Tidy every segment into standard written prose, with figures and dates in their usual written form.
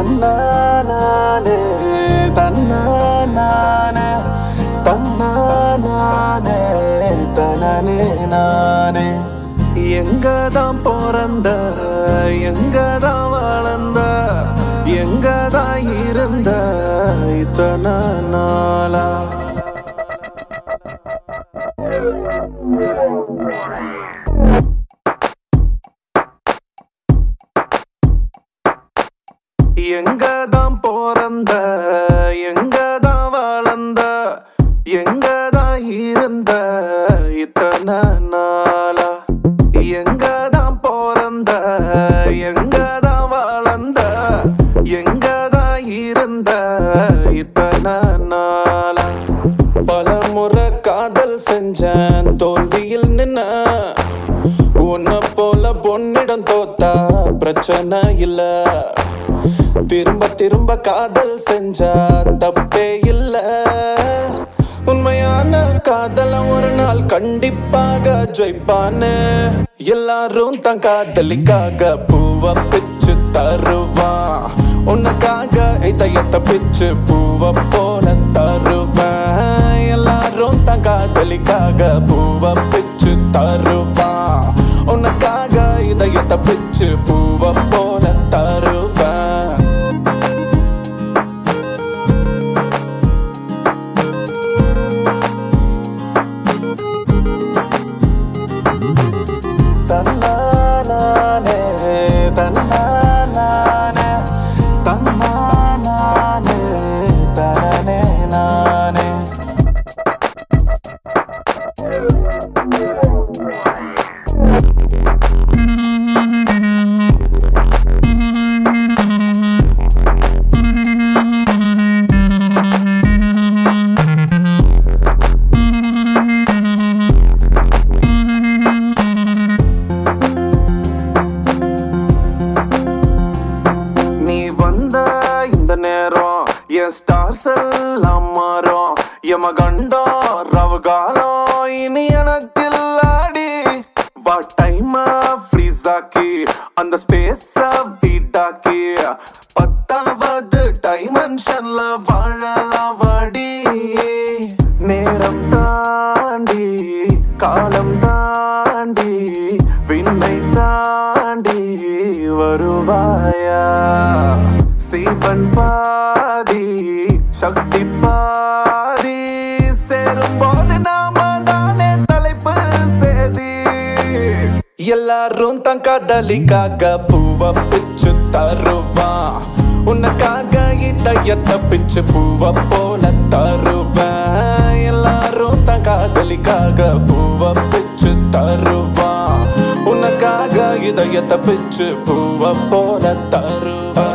தன்னானே தன்னானே தன்னானே தனனே நானே எங்கதான் பிறந்த எங்கதான் வளர்ந்த எங்கதான் இருந்த இத்தனை நாளா எங்கதான் பிறந்த எங்கதான் வளர்ந்த எங்கதான் இருந்த இத்தனை நாளா எங்கதான் பிறந்த எங்கதான் வளர்ந்த எங்கதான் இருந்த இத்தனை நாளா பல முறை காதல் செஞ்சேன் தோல்வியில் நின்ன உன்னை போல பொன்னிடம் தோத்தா பிரச்சனை இல்ல திரும்ப திரும்ப காதல் செஞ்சா தப்பே இல்ல உண்மையான காதல ஒரு நாள் கண்டிப்பாக ஜெயிப்பானு எல்லாரும் தன் காதலிக்காக பூவ பிச்சு தருவான் உனக்காக இதயத்தை பிச்சு பூவ போல தருவேன் எல்லாரும் தன் காதலிக்காக பூவ பிச்சு தருவான் உனக்காக இதயத்தை பிச்சு பூவ போல தருவேன் தன்னானே தன்னானே தன்னானே தனனே நானே ஸ்டார்ஸ் எல்லாம் மாறும் யமகண்டோ ரவகாலம் இனி எனக்கு இல்லாடி வா டைம் ஃப்ரீஸ் ஆக்கி அந்த ஸ்பேஸ் வீடாக்கி 10வது டைமென்ஷன்ல வாழலாம் வாடி நேரம் தாண்டி காலம் தாண்டி விண்ணை தாண்டி வருவாயா சீவன் பாதி சக்தி பாதி சேரும்போது நாம தானே தலைப்பு சேதி எல்லாரும் தன் காதலிக்காக பூவ பிச்சு தருவான் உனக்காக இதயத்தை பிச்சு பூவ போல தருவேன் எல்லாரும் தன் காதலிக்காக பூவ பிச்சு தருவான் உனக்காக இதயத்தை பிச்சு பூவ போல தருவேன்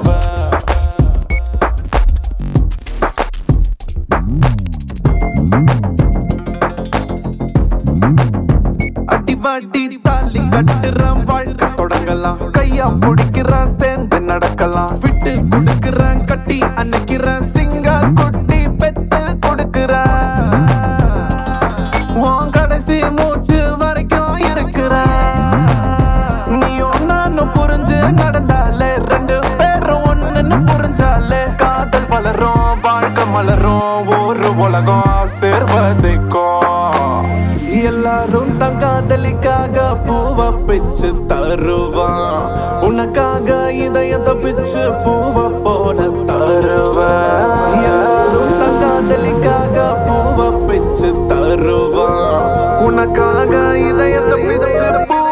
அடிவாடி தாலி கட்டுறான் வாழ்க்கை தொடங்கலாம் கையா பிடிக்கிறான் சேர்ந்து நடக்கலாம் விட்டு கொடுக்கிறான் கட்டி அன்னைக்கிறான் சிங்கா குட்டி பெத்து கொடுக்கிறான் உன் கடைசி மூச்சு வரைக்கும் இருக்கிறான் நீயும் நானும் புரிஞ்சு நடந்தாலே ரெண்டு பேரும் ஒண்ணுன்னு புரிஞ்சாலே காதல் வளரும் வாழ்க்கை மலரும் ஒரு உலகம் சேர்வதைக்கும் எல்லாரும் தன் காதலிக்காக பூவ பிச்சு தருவான் உனக்காக இதயத்தை பிச்சு பூவ போல தருவான் எல்லாரும் தன் காதலிக்காக பூவ பிச்சு தருவான் உனக்காக இதயத்தை பிச்சு